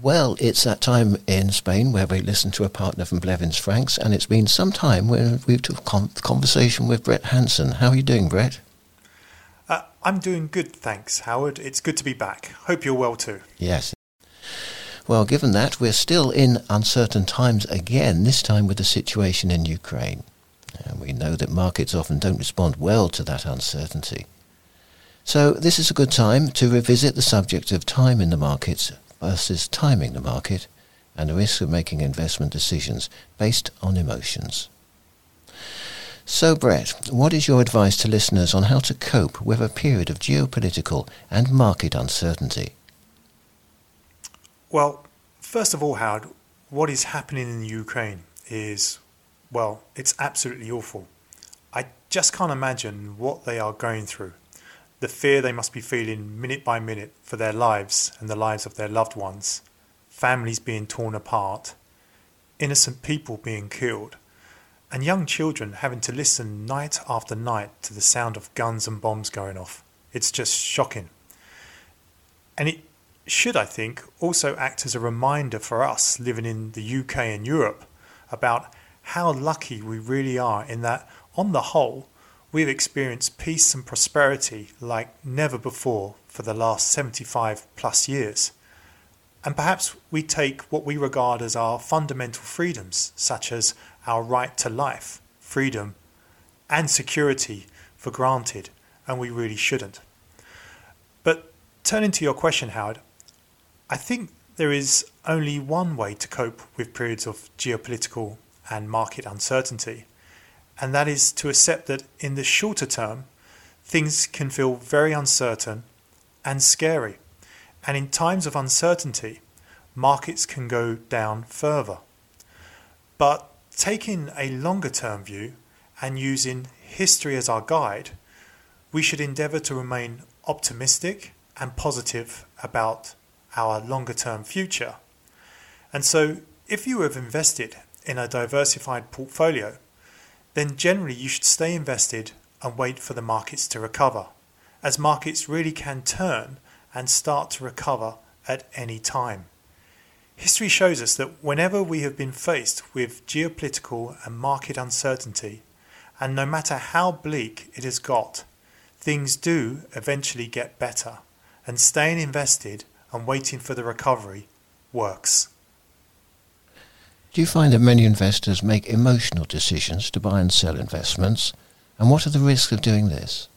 Well, it's that time in Spain where we listen to a partner from Blevins Franks, and it's been some time when we've had a conversation with Brett Hanson. How are you doing, Brett? I'm doing good, thanks, Howard. It's good to be back. Hope you're well too. Yes. Well, given that, we're still in uncertain times again, this time with the situation in Ukraine. And we know that markets often don't respond well to that uncertainty. So this is a good time to revisit the subject of time in the markets versus timing the market and the risk of making investment decisions based on emotions. So, Brett, what is your advice to listeners on how to cope with a period of geopolitical and market uncertainty? Well, first of all, Howard, what is happening in Ukraine is, well, it's absolutely awful. I just can't imagine what they are going through. The fear they must be feeling minute by minute for their lives and the lives of their loved ones. Families being torn apart. Innocent people being killed. And young children having to listen night after night to the sound of guns and bombs going off. It's just shocking. And it should, I think, also act as a reminder for us living in the UK and Europe about how lucky we really are in that, on the whole, we've experienced peace and prosperity like never before for the last 75 plus years. And perhaps we take what we regard as our fundamental freedoms, such as our right to life, freedom, and security for granted, and we really shouldn't. But turning to your question, Howard, I think there is only one way to cope with periods of geopolitical and market uncertainty, and that is to accept that in the shorter term, things can feel very uncertain and scary. And in times of uncertainty, markets can go down further. But taking a longer term view and using history as our guide, we should endeavour to remain optimistic and positive about our longer term future. And so if you have invested in a diversified portfolio, then generally you should stay invested and wait for the markets to recover, as markets really can turn and start to recover at any time. History shows us that whenever we have been faced with geopolitical and market uncertainty, and no matter how bleak it has got, things do eventually get better, and staying invested and waiting for the recovery works. Do you find that many investors make emotional decisions to buy and sell investments? And what are the risks of doing this?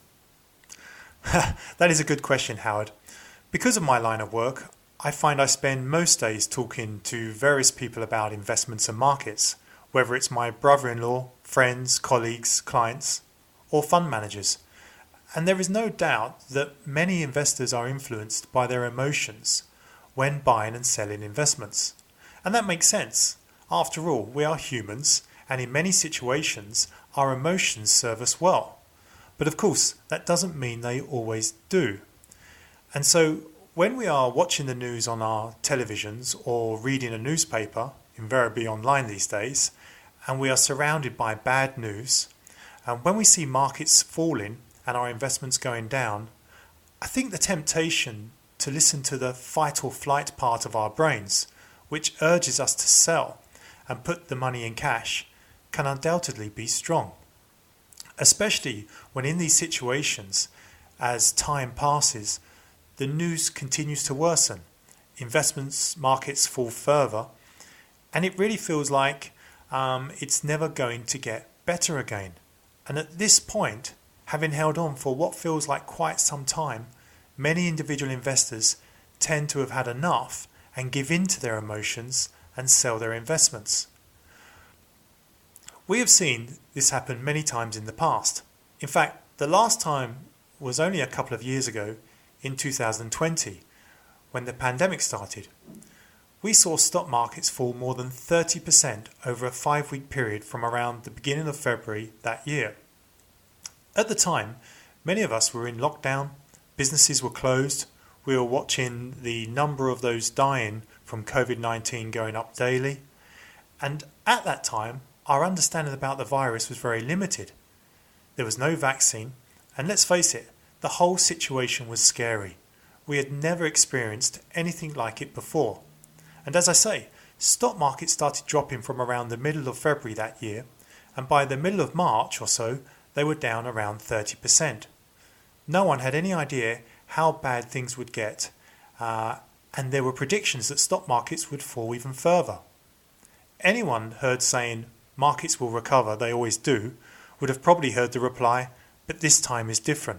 That is a good question, Howard. Because of my line of work, I find I spend most days talking to various people about investments and markets, whether it's my brother-in-law, friends, colleagues, clients, or fund managers. And there is no doubt that many investors are influenced by their emotions when buying and selling investments. And that makes sense. After all, we are humans, and in many situations, our emotions serve us well. But of course, that doesn't mean they always do. And so, when we are watching the news on our televisions or reading a newspaper, invariably online these days, and we are surrounded by bad news, and when we see markets falling and our investments going down, I think the temptation to listen to the fight or flight part of our brains, which urges us to sell and put the money in cash, can undoubtedly be strong. Especially when in these situations, as time passes, the news continues to worsen, investments markets fall further, and it really feels like it's never going to get better again. And at this point, having held on for what feels like quite some time, many individual investors tend to have had enough and give in to their emotions and sell their investments. We have seen this happen many times in the past. In fact, the last time was only a couple of years ago in 2020, when the pandemic started. We saw stock markets fall more than 30% over a 5-week period from around the beginning of February that year. At the time, many of us were in lockdown, businesses were closed, we were watching the number of those dying from COVID-19 going up daily, and at that time, our understanding about the virus was very limited. There was no vaccine, and let's face it, the whole situation was scary. We had never experienced anything like it before. And as I say, stock markets started dropping from around the middle of February that year, and by the middle of March or so, they were down around 30%. No one had any idea how bad things would get, and there were predictions that stock markets would fall even further. Anyone heard saying, markets will recover, they always do, would have probably heard the reply, but this time is different.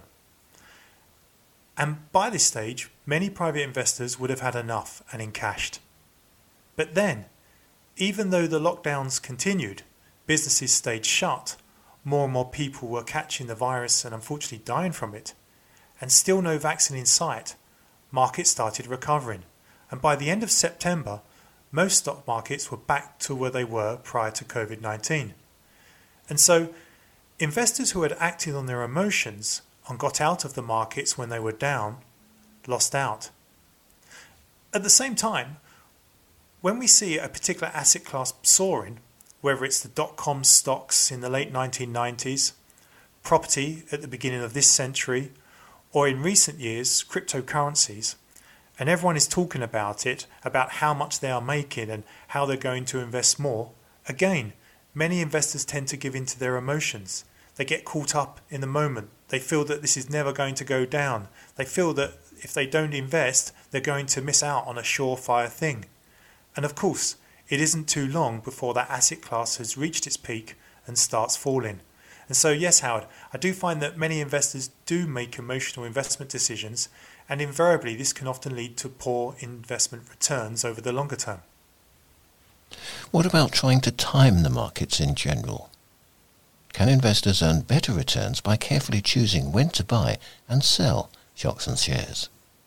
And by this stage, many private investors would have had enough and encashed. But then, even though the lockdowns continued, businesses stayed shut, more and more people were catching the virus and unfortunately dying from it, and still no vaccine in sight, markets started recovering. And by the end of September, most stock markets were back to where they were prior to COVID-19. And so, investors who had acted on their emotions and got out of the markets when they were down, lost out. At the same time, when we see a particular asset class soaring, whether it's the dot-com stocks in the late 1990s, property at the beginning of this century, or in recent years, cryptocurrencies, and everyone is talking about it, about how much they are making and how they're going to invest more, again, many investors tend to give in to their emotions. They get caught up in the moment. They feel that this is never going to go down. They feel that if they don't invest, they're going to miss out on a surefire thing. And of course, it isn't too long before that asset class has reached its peak and starts falling. And so, yes, Howard, I do find that many investors do make emotional investment decisions, and invariably this can often lead to poor investment returns over the longer term. What about trying to time the markets in general? Can investors earn better returns by carefully choosing when to buy and sell stocks and shares?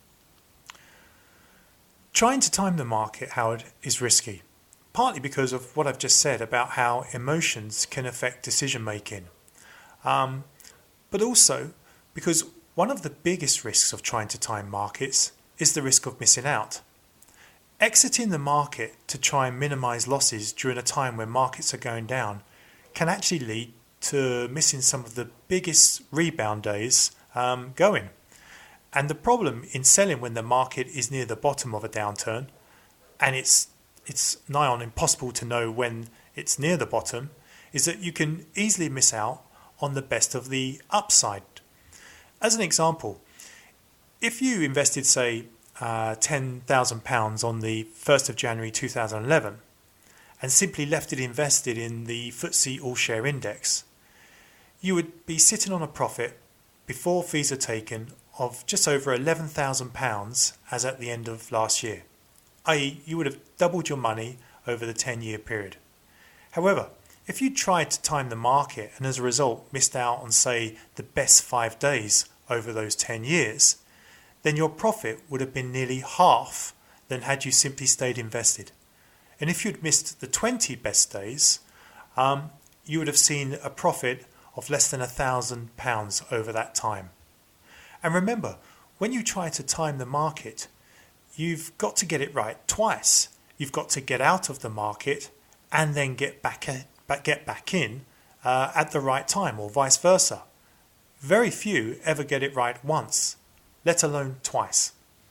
Trying to time the market, Howard, is risky, partly because of what I've just said about how emotions can affect decision making. But also because one of the biggest risks of trying to time markets is the risk of missing out. Exiting the market to try and minimize losses during a time when markets are going down can actually lead to missing some of the biggest rebound days going. And the problem in selling when the market is near the bottom of a downturn, and it's nigh on impossible to know when it's near the bottom, is that you can easily miss out on the best of the upside. As an example, if you invested, say, £10,000 on the 1st of January 2011 and simply left it invested in the FTSE All-Share Index, you would be sitting on a profit before fees are taken of just over £11,000 as at the end of last year, i.e. you would have doubled your money over the 10-year period. However, if you tried to time the market and as a result missed out on, say, the best 5 days over those 10 years, then your profit would have been nearly half than had you simply stayed invested. And if you'd missed the 20 best days, you would have seen a profit of less than £1,000 over that time. And remember, when you try to time the market, you've got to get it right twice. You've got to get out of the market and then get back in at the right time, or vice versa. Very few ever get it right once, let alone twice.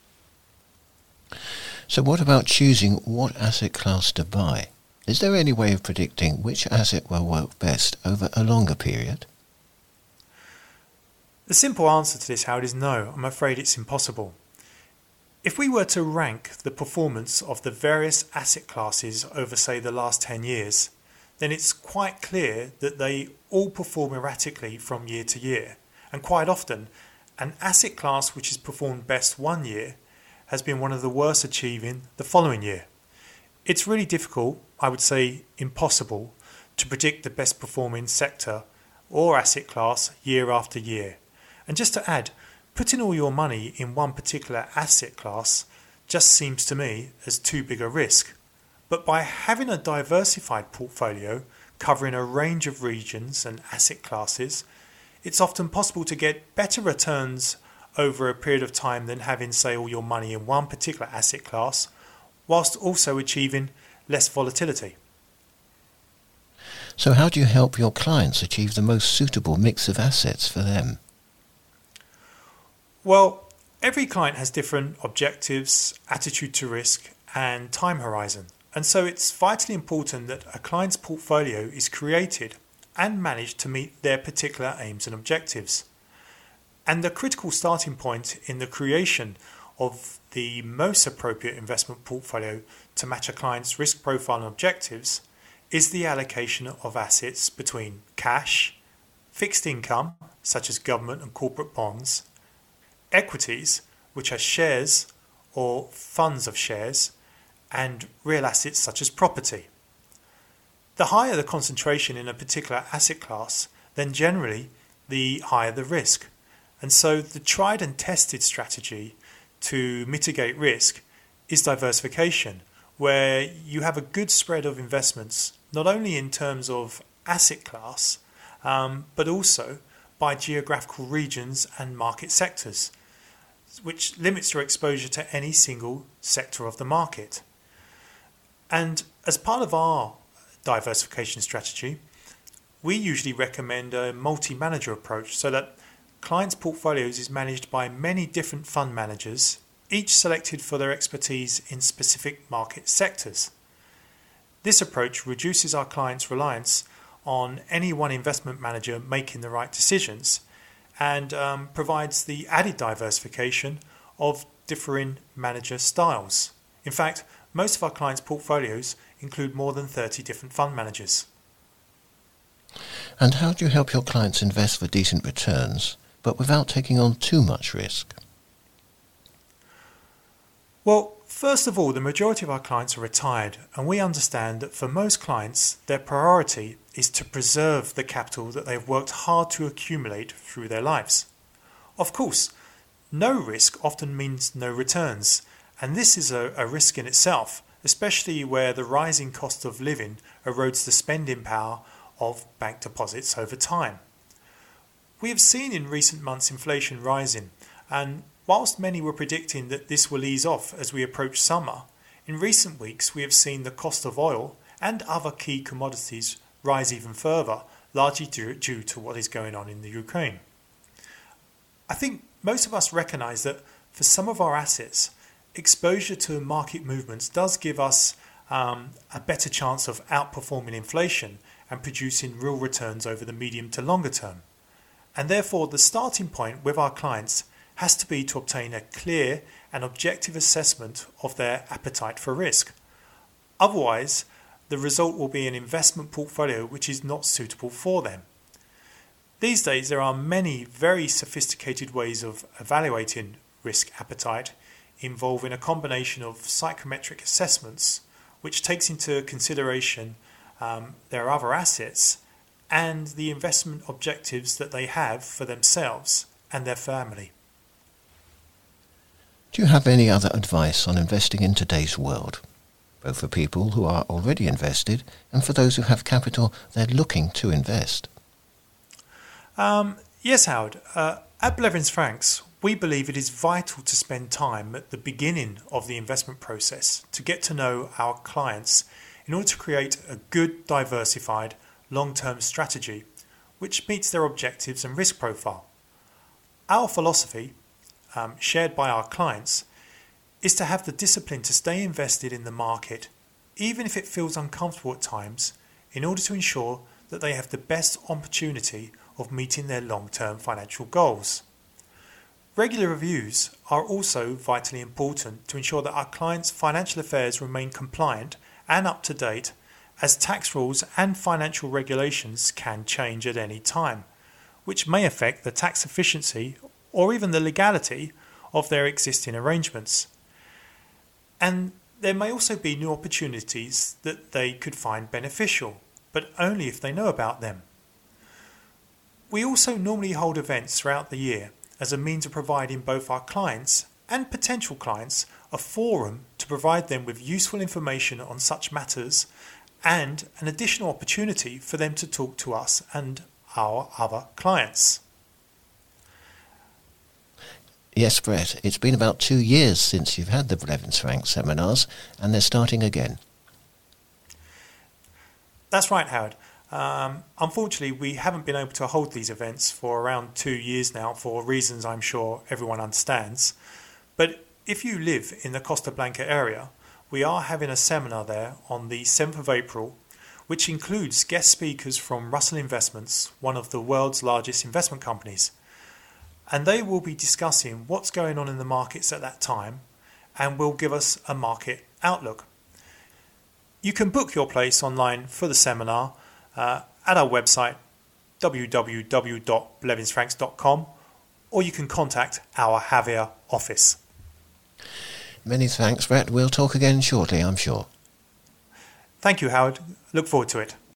So what about choosing what asset class to buy? Is there any way of predicting which asset will work best over a longer period? The simple answer to this, Howard, is no. I'm afraid it's impossible. If we were to rank the performance of the various asset classes over, say, the last 10 years, then it's quite clear that they all perform erratically from year to year. And quite often, an asset class which has performed best one year has been one of the worst achieving the following year. It's really difficult, I would say impossible, to predict the best performing sector or asset class year after year. And just to add, putting all your money in one particular asset class just seems to me as too big a risk. But by having a diversified portfolio covering a range of regions and asset classes, it's often possible to get better returns over a period of time than having, say, all your money in one particular asset class, whilst also achieving less volatility. So how do you help your clients achieve the most suitable mix of assets for them? Well, every client has different objectives, attitude to risk, and time horizon. And so it's vitally important that a client's portfolio is created and managed to meet their particular aims and objectives. And the critical starting point in the creation of the most appropriate investment portfolio to match a client's risk profile and objectives is the allocation of assets between cash, fixed income, such as government and corporate bonds, equities, which are shares or funds of shares, and real assets such as property. The higher the concentration in a particular asset class, then generally the higher the risk. And so the tried and tested strategy to mitigate risk is diversification, where you have a good spread of investments, not only in terms of asset class, but also by geographical regions and market sectors, which limits your exposure to any single sector of the market. And as part of our diversification strategy, we usually recommend a multi-manager approach so that clients' portfolios is managed by many different fund managers, each selected for their expertise in specific market sectors. This approach reduces our clients' reliance on any one investment manager making the right decisions and provides the added diversification of differing manager styles. In fact, most of our clients' portfolios include more than 30 different fund managers. And how do you help your clients invest for decent returns, but without taking on too much risk? Well, first of all, the majority of our clients are retired, and we understand that for most clients, their priority is to preserve the capital that they've worked hard to accumulate through their lives. Of course, no risk often means no returns, and this is a risk in itself, especially where the rising cost of living erodes the spending power of bank deposits over time. We have seen in recent months inflation rising, and whilst many were predicting that this will ease off as we approach summer, in recent weeks we have seen the cost of oil and other key commodities rise even further, largely due to what is going on in the Ukraine. I think most of us recognise that for some of our assets, exposure to market movements does give us a better chance of outperforming inflation and producing real returns over the medium to longer term. And therefore, the starting point with our clients has to be to obtain a clear and objective assessment of their appetite for risk. Otherwise, the result will be an investment portfolio which is not suitable for them. These days, there are many very sophisticated ways of evaluating risk appetite, involving a combination of psychometric assessments, which takes into consideration their other assets and the investment objectives that they have for themselves and their family. Do you have any other advice on investing in today's world, both for people who are already invested and for those who have capital they're looking to invest? Yes, Howard. At Blevins Franks, we believe it is vital to spend time at the beginning of the investment process to get to know our clients in order to create a good, diversified, long-term strategy which meets their objectives and risk profile. Our philosophy, shared by our clients, is to have the discipline to stay invested in the market, even if it feels uncomfortable at times, in order to ensure that they have the best opportunity of meeting their long-term financial goals. Regular reviews are also vitally important to ensure that our clients' financial affairs remain compliant and up to date, as tax rules and financial regulations can change at any time, which may affect the tax efficiency or even the legality of their existing arrangements. And there may also be new opportunities that they could find beneficial, but only if they know about them. We also normally hold events throughout the year as a means of providing both our clients and potential clients a forum to provide them with useful information on such matters and an additional opportunity for them to talk to us and our other clients. Yes, Brett, it's been about 2 years since you've had the Blevins Franks seminars, and they're starting again. That's right, Howard. Unfortunately, we haven't been able to hold these events for around 2 years now for reasons I'm sure everyone understands. But if you live in the Costa Blanca area, We are having a seminar there on the 7th of April, which includes guest speakers from Russell Investments, one of the world's largest investment companies. And they will be discussing what's going on in the markets at that time and will give us a market outlook. You can book your place online for the seminar at our website www.blevinsfranks.com, or you can contact our Javier office. Many thanks, Brett. We'll talk again shortly, I'm sure. Thank you, Howard. Look forward to it.